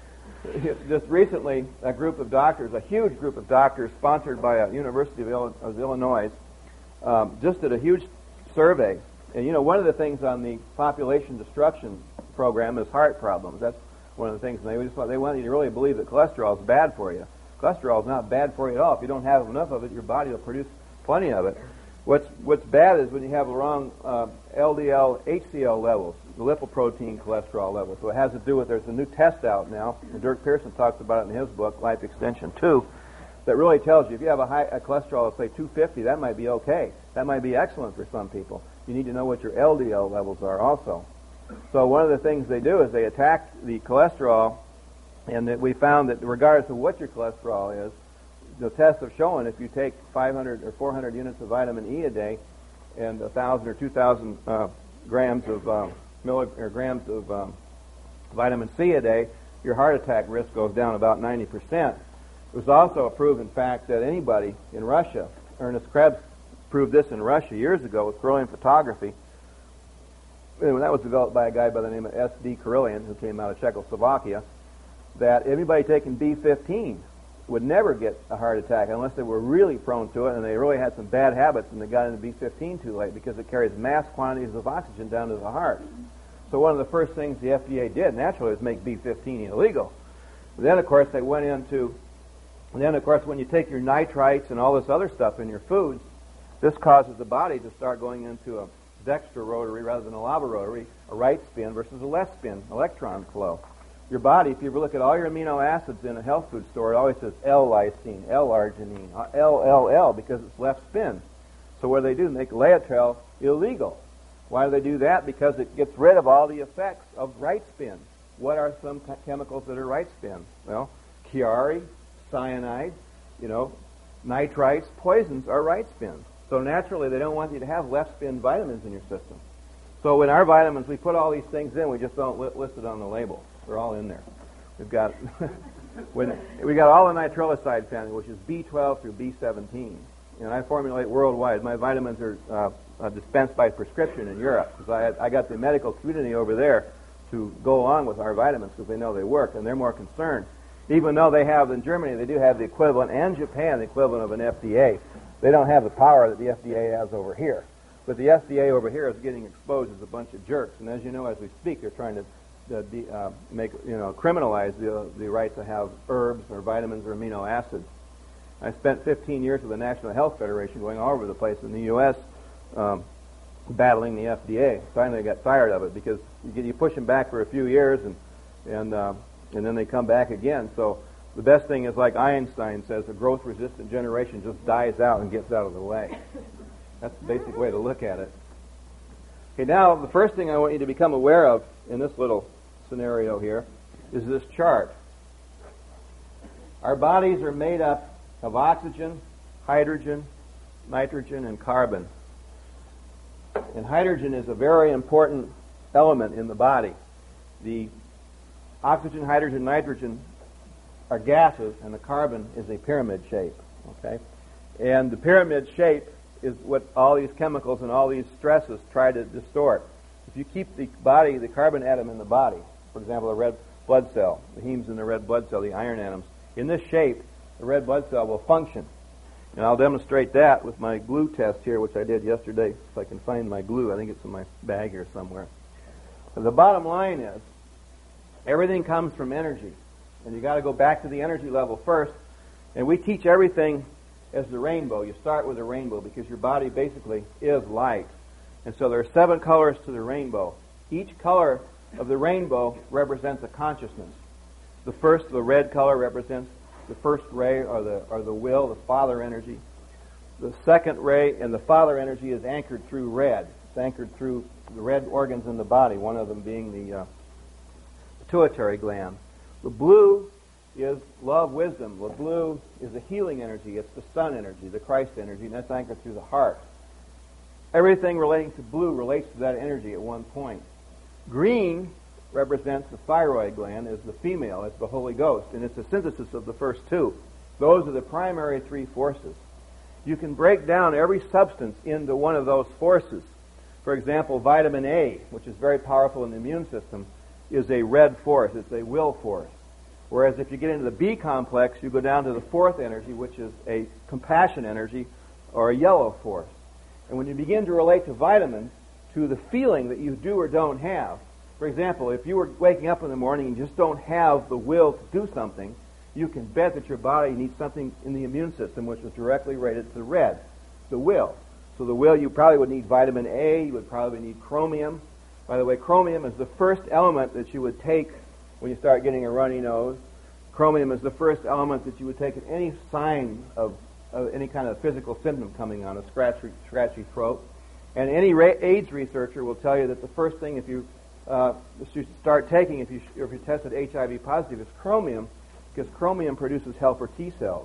Just recently, a group of doctors, a huge group of doctors, sponsored by a University of, Ill- of Illinois, um, just did a huge survey. And you know, one of the things on the population destruction program is heart problems. That's one of the things. And they just want, they want you to really believe that cholesterol is bad for you. Cholesterol is not bad for you at all. If you don't have enough of it, your body will produce plenty of it. What's what's bad is when you have the wrong uh, L D L, H C L levels, the lipoprotein cholesterol levels. So it has to do with, there's a new test out now, and Dirk Pearson talks about it in his book, Life Extension two, that really tells you if you have a high a cholesterol of, say, two fifty, that might be okay. That might be excellent for some people. You need to know what your L D L levels are also. So one of the things they do is they attack the cholesterol, and that we found that regardless of what your cholesterol is, the tests have shown if you take five hundred or four hundred units of vitamin E a day and one thousand or two thousand uh, grams of uh, milli- or grams of um, vitamin C a day, your heart attack risk goes down about ninety percent. It was also a proven fact that anybody in Russia, Ernest Krebs proved this in Russia years ago with Kirlian photography, and that was developed by a guy by the name of S D Kirlian, who came out of Czechoslovakia, that anybody taking B fifteen would never get a heart attack unless they were really prone to it and they really had some bad habits and they got into B fifteen too late, because it carries mass quantities of oxygen down to the heart. So one of the first things the F D A did, naturally, was make B fifteen illegal. Then, of course, they went into, and then, of course, when you take your nitrites and all this other stuff in your foods, this causes the body to start going into a dextrorotary rather than a laborotary, a right spin versus a left spin, electron flow. Your body, if you ever look at all your amino acids in a health food store, it always says L-lysine, L-arginine, L L L, because it's left spin. So what do they do? They make Laetrile illegal. Why do they do that? Because it gets rid of all the effects of right spin. What are some ch- chemicals that are right spin? Well, Chiari, cyanide, you know, nitrites, poisons are right spins. So naturally, they don't want you to have left spin vitamins in your system. So in our vitamins, we put all these things in. We just don't li- list it on the label. They're all in there. We've got when we got all the nitrolicide family, which is B twelve through B seventeen, and I formulate worldwide. My vitamins are uh, uh, dispensed by prescription in Europe, because I had, I got the medical community over there to go along with our vitamins because they know they work, and they're more concerned. Even though they have in Germany, they do have the equivalent, and Japan the equivalent of an F D A. They don't have the power that the F D A has over here. But the F D A over here is getting exposed as a bunch of jerks, and as you know, as we speak, they're trying to Uh, de, uh, make you know criminalize the uh, the right to have herbs or vitamins or amino acids. I spent fifteen years with the National Health Federation, going all over the place in the U S, um, battling the F D A. Finally, I got tired of it, because you, get, you push them back for a few years, and and uh, and then they come back again. So the best thing is, like Einstein says, a growth-resistant generation just dies out and gets out of the way. That's the basic way to look at it. Okay, now the first thing I want you to become aware of in this little scenario here is this chart. Our bodies are made up of oxygen, hydrogen, nitrogen, and carbon. And hydrogen is a very important element in the body. The oxygen, hydrogen, nitrogen are gases, and the carbon is a pyramid shape. Okay, and the pyramid shape is what all these chemicals and all these stresses try to distort. If you keep the body, the carbon atom in the body, for example, a red blood cell, the hemes in the red blood cell, the iron atoms, in this shape, the red blood cell will function. And I'll demonstrate that with my glue test here, which I did yesterday. If I can find my glue, I think it's in my bag here somewhere. But the bottom line is, everything comes from energy. And you got to go back to the energy level first. And we teach everything as the rainbow. You start with a rainbow because your body basically is light. And so there are seven colors to the rainbow. Each color of the rainbow represents a consciousness. The first, the red color, represents the first ray, or the or the will, the father energy. The second ray and the father energy is anchored through red. It's anchored through the red organs in the body, one of them being the uh, pituitary gland. The blue is love, wisdom. The blue is the healing energy. It's the sun energy, the Christ energy, and that's anchored through the heart. Everything relating to blue relates to that energy at one point. Green represents the thyroid gland, is the female, it's the Holy Ghost, and it's a synthesis of the first two. Those are the primary three forces. You can break down every substance into one of those forces. For example, vitamin A, which is very powerful in the immune system, is a red force. It's a will force. Whereas if you get into the B complex, you go down to the fourth energy, which is a compassion energy, or a yellow force. And when you begin to relate to vitamins, to the feeling that you do or don't have, for example, if you were waking up in the morning and you just don't have the will to do something, you can bet that your body needs something in the immune system which is directly related to the red, the will. So the will, you probably would need vitamin A, you would probably need chromium. By the way, chromium is the first element that you would take when you start getting a runny nose. Chromium is the first element that you would take at any sign of, of any kind of physical symptom coming on, a scratchy, scratchy throat. And any ra- AIDS researcher will tell you that the first thing if you uh, you start taking if you if you're tested H I V positive is chromium, because chromium produces helper T cells.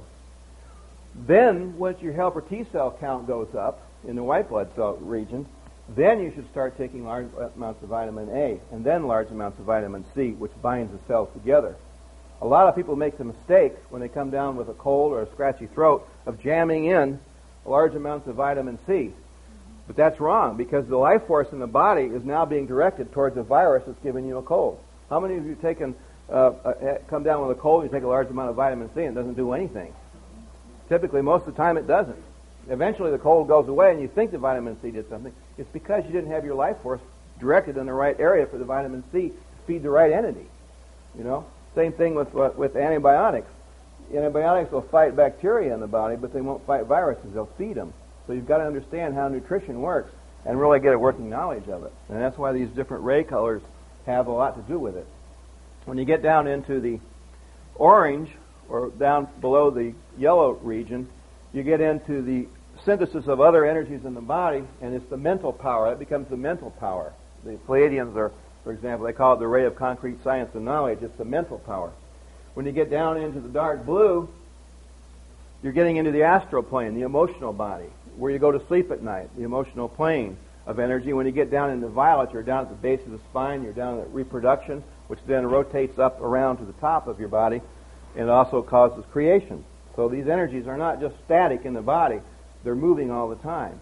Then, once your helper T cell count goes up in the white blood cell region, then you should start taking large amounts of vitamin A, and then large amounts of vitamin C, which binds the cells together. A lot of people make the mistake when they come down with a cold or a scratchy throat of jamming in large amounts of vitamin C. But that's wrong, because the life force in the body is now being directed towards a virus that's giving you a cold. How many of you taken uh, uh, come down with a cold and you take a large amount of vitamin C and it doesn't do anything? Typically, most of the time it doesn't. Eventually the cold goes away and you think the vitamin C did something. It's because you didn't have your life force directed in the right area for the vitamin C to feed the right entity. You know? Same thing with uh, with antibiotics. Antibiotics will fight bacteria in the body, but they won't fight viruses. They'll feed them. So you've got to understand how nutrition works and really get a working knowledge of it. And that's why these different ray colors have a lot to do with it. When you get down into the orange, or down below the yellow region, you get into the synthesis of other energies in the body, and it's the mental power. That becomes the mental power. The Pleiadians are, for example, they call it the ray of concrete science and knowledge. It's the mental power. When you get down into the dark blue, you're getting into the astral plane, the emotional body, where you go to sleep at night, the emotional plane of energy. When you get down into violet, you're down at the base of the spine, you're down at reproduction, which then rotates up around to the top of your body, and also causes creation. So these energies are not just static in the body, they're moving all the time.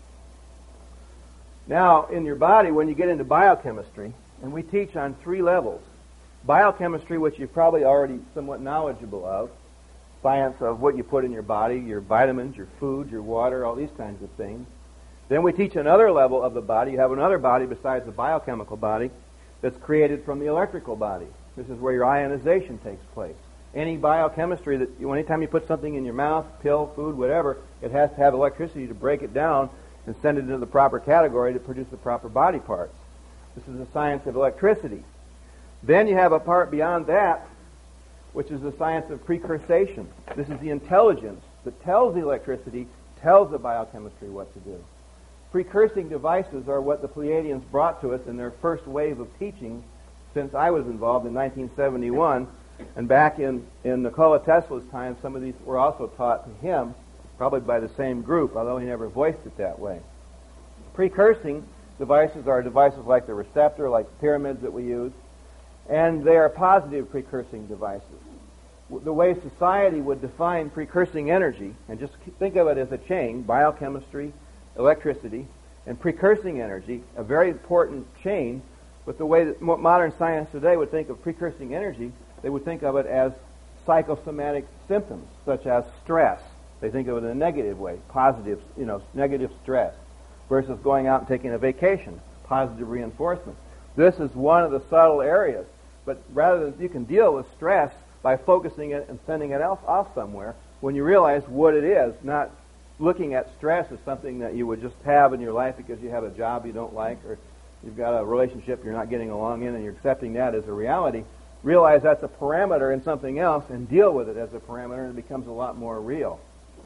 Now, in your body, when you get into biochemistry, and we teach on three levels, biochemistry, which you're probably already somewhat knowledgeable of, science of what you put in your body, your vitamins, your food, your water, all these kinds of things. Then we teach another level of the body. You have another body besides the biochemical body that's created from the electrical body. This is where your ionization takes place. Any biochemistry, that you, anytime you put something in your mouth, pill, food, whatever, it has to have electricity to break it down and send it into the proper category to produce the proper body parts. This is the science of electricity. Then you have a part beyond that, which is the science of precursation. This is the intelligence that tells the electricity, tells the biochemistry what to do. Precursing devices are what the Pleiadians brought to us in their first wave of teaching since I was involved in nineteen seventy-one. And back in, in Nikola Tesla's time, some of these were also taught to him, probably by the same group, although he never voiced it that way. Precursing devices are devices like the receptor, like the pyramids that we use, and they are positive precursing devices. The way society would define precursing energy, and just think of it as a chain, biochemistry, electricity, and precursing energy, a very important chain, but the way that modern science today would think of precursing energy, they would think of it as psychosomatic symptoms, such as stress. They think of it in a negative way, positive, you know, negative stress, versus going out and taking a vacation, positive reinforcement. This is one of the subtle areas, but rather than you can deal with stress by focusing it and sending it off, off somewhere, when you realize what it is, not looking at stress as something that you would just have in your life because you have a job you don't like or you've got a relationship you're not getting along in and you're accepting that as a reality. Realize that's a parameter in something else and deal with it as a parameter, and it becomes a lot more real.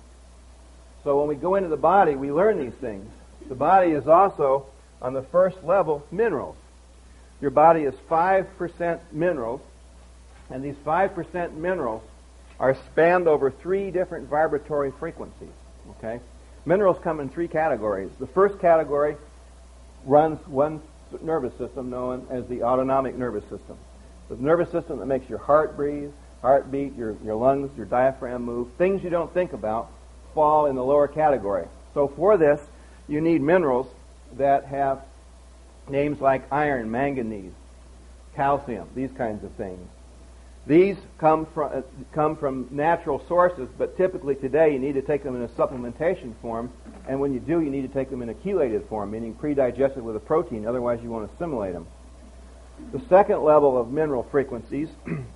So when we go into the body, we learn these things. The body is also, on the first level, minerals. Your body is five percent minerals, and these five percent minerals are spanned over three different vibratory frequencies. Okay? Minerals come in three categories. The first category runs one nervous system known as the autonomic nervous system. The nervous system that makes your heart breathe, heart beat, your, your lungs, your diaphragm move. Things you don't think about fall in the lower category. So for this, you need minerals that have names like iron, manganese, calcium, these kinds of things. These come from uh, come from natural sources, but typically today you need to take them in a supplementation form, and when you do, you need to take them in a chelated form, meaning pre-digested with a protein, otherwise you won't assimilate them. The second level of mineral frequencies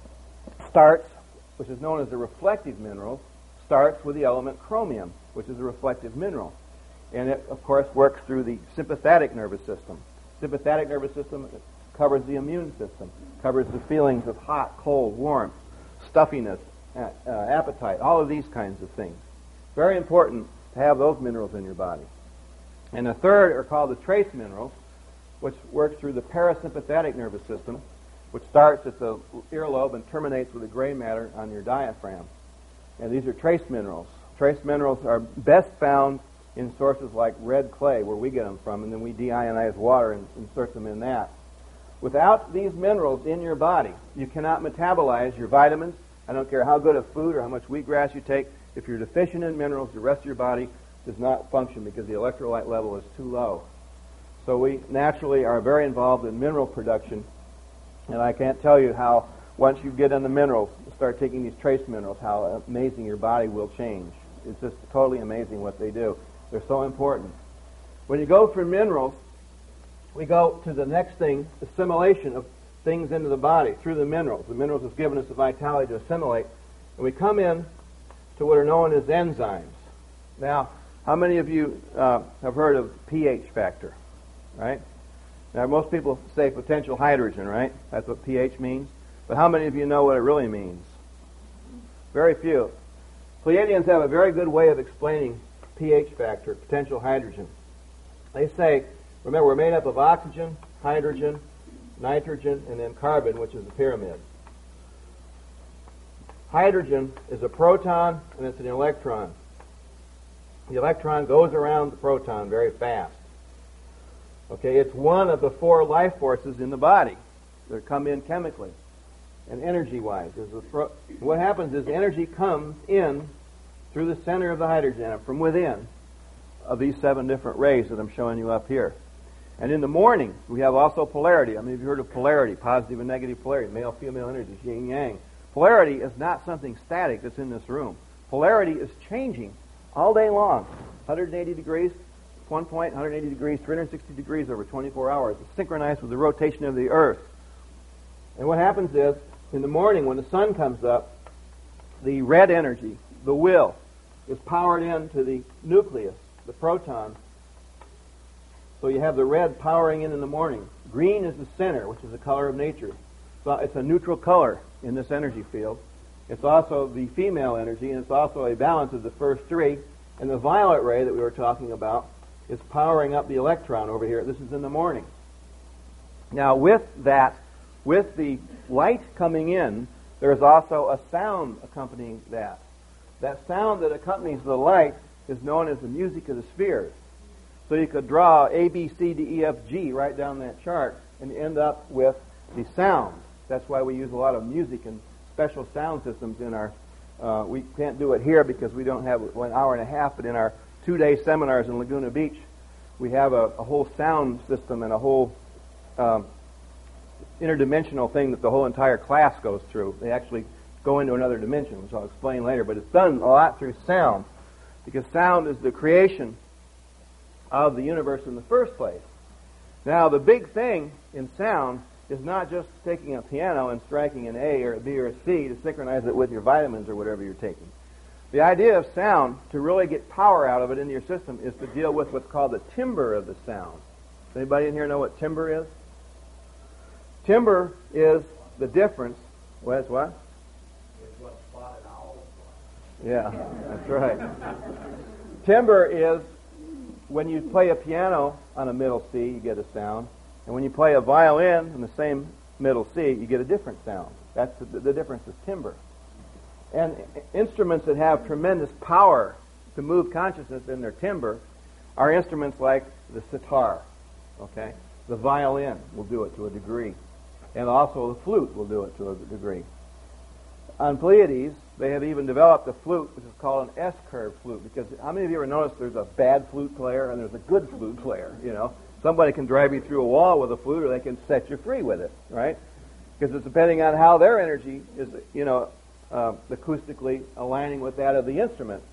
starts, which is known as the reflective minerals, starts with the element chromium, which is a reflective mineral. And it, of course, works through the sympathetic nervous system. Sympathetic nervous system covers the immune system, covers the feelings of hot, cold, warmth, stuffiness, uh, uh, appetite, all of these kinds of things. Very important to have those minerals in your body. And the third are called the trace minerals, which works through the parasympathetic nervous system, which starts at the earlobe and terminates with the gray matter on your diaphragm. And these are trace minerals. Trace minerals are best found in sources like red clay, where we get them from, and then we deionize water and insert them in that. Without these minerals in your body, you cannot metabolize your vitamins. I don't care how good of food or how much wheatgrass you take. If you're deficient in minerals, the rest of your body does not function because the electrolyte level is too low. So we naturally are very involved in mineral production, and I can't tell you how, once you get in the minerals, start taking these trace minerals, how amazing your body will change. It's just totally amazing what they do. They're so important. When you go for minerals, we go to the next thing, assimilation of things into the body through the minerals. The minerals have given us the vitality to assimilate. And we come in to what are known as enzymes. Now, how many of you uh, have heard of pH factor? Right? Now, most people say potential hydrogen, right? That's what pH means. But how many of you know what it really means? Very few. Pleiadians have a very good way of explaining pH factor, potential hydrogen. They say, remember, we're made up of oxygen, hydrogen, nitrogen, and then carbon, which is the pyramid. Hydrogen is a proton, and it's an electron. The electron goes around the proton very fast. Okay, it's one of the four life forces in the body that come in chemically and energy-wise. What happens is energy comes in through the center of the hydrogen atom from within of these seven different rays that I'm showing you up here. And in the morning, we have also polarity. I mean, have you heard of polarity, positive and negative polarity, male, female energy, yin, yang? Polarity is not something static that's in this room. Polarity is changing all day long, one hundred eighty degrees, one point, one hundred eighty degrees, three hundred sixty degrees over twenty-four hours. It's synchronized with the rotation of the Earth. And what happens is, in the morning when the sun comes up, the red energy, the will, is powered into the nucleus, the proton. So you have the red powering in in the morning. Green is the center, which is the color of nature. So it's a neutral color in this energy field. It's also the female energy, and it's also a balance of the first three. And the violet ray that we were talking about is powering up the electron over here. This is in the morning. Now, with that, with the light coming in, there is also a sound accompanying that. That sound that accompanies the light is known as the music of the spheres. So you could draw A, B, C, D, E, F, G right down that chart and end up with the sound. That's why we use a lot of music and special sound systems in our, uh, we can't do it here because we don't have one hour and a half, but in our two-day seminars in Laguna Beach, we have a, a whole sound system and a whole um, interdimensional thing that the whole entire class goes through. They actually go into another dimension, which I'll explain later, but it's done a lot through sound, because sound is the creation of the universe in the first place. Now, the big thing in sound is not just taking a piano and striking an A or a B or a C to synchronize it with your vitamins or whatever you're taking. The idea of sound, to really get power out of it into your system, is to deal with what's called the timbre of the sound. Does anybody in here know what timbre is? Timbre is the difference. What is what? It's what spotted owls are. Yeah, that's right. Timbre is when you play a piano on a middle C, you get a sound. And when you play a violin on the same middle C, you get a different sound. That's the, the difference is timbre. And instruments that have tremendous power to move consciousness in their timbre are instruments like the sitar, okay? The violin will do it to a degree. And also the flute will do it to a degree. On Pleiades, they have even developed a flute which is called an S-curve flute, because how many of you ever noticed there's a bad flute player and there's a good flute player, you know? Somebody can drive you through a wall with a flute, or they can set you free with it, right? Because it's depending on how their energy is, you know, uh, acoustically aligning with that of the instrument.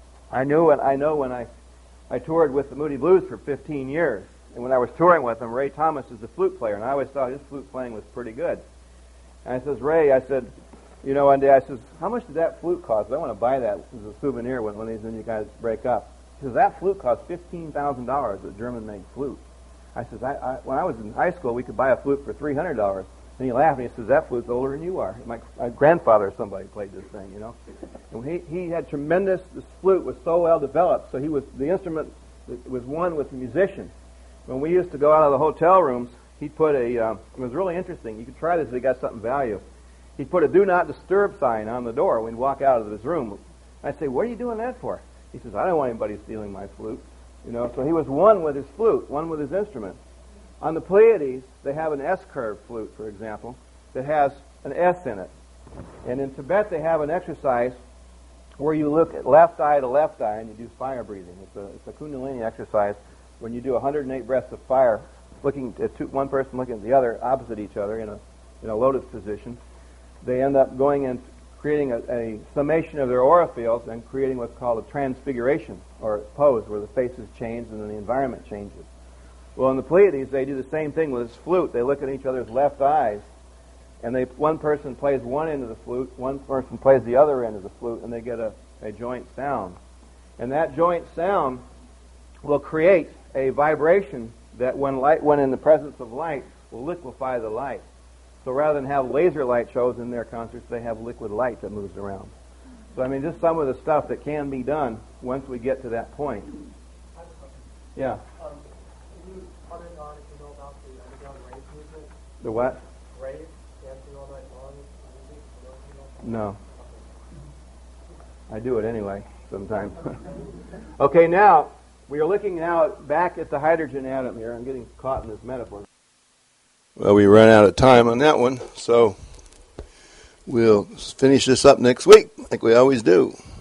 I knew, and I know when I, I toured with the Moody Blues for fifteen years, and when I was touring with them, Ray Thomas is the flute player, and I always thought his flute playing was pretty good. And I says, Ray, I said, you know, one day I says, how much did that flute cost? I want to buy that as a souvenir when one of these when you guys break up. He says, that flute cost fifteen thousand dollars, a German-made flute. I says, I, I, when I was in high school, we could buy a flute for three hundred dollars. And he laughed, and he says, that flute's older than you are. My, my grandfather or somebody played this thing, you know. And he, he had tremendous, this flute was so well developed, so he was, the instrument was one with the musician. When we used to go out of the hotel rooms, he'd put a, uh, it was really interesting. You could try this if you got something value. He'd put a do not disturb sign on the door when we'd walk out of his room. I'd say, what are you doing that for? He says, I don't want anybody stealing my flute. You know, so he was one with his flute, one with his instrument. On the Pleiades, they have an S-curve flute, for example, that has an S in it. And in Tibet, they have an exercise where you look at left eye to left eye and you do fire breathing. It's a, it's a Kundalini exercise when you do one hundred eight breaths of fire, looking at two, one person looking at the other, opposite each other in a, in a lotus position. They end up going and creating a, a summation of their aura fields and creating what's called a transfiguration, or pose, where the faces change and then the environment changes. Well, in the Pleiades, they do the same thing with this flute. They look at each other's left eyes, and they one person plays one end of the flute, one person plays the other end of the flute, and they get a, a joint sound. And that joint sound will create a vibration that when light, when in the presence of light, will liquefy the light. So rather than have laser light shows in their concerts, they have liquid light that moves around. So I mean, just some of the stuff that can be done once we get to that point. Yeah. Um, can you comment on if you know about the underground rave movement? The what? Rave, dancing all night long, music, you know, you know? No. I do it anyway, sometimes. Okay, now, we are looking now back at the hydrogen atom here. I'm getting caught in this metaphor. Well, we ran out of time on that one, so we'll finish this up next week, like we always do.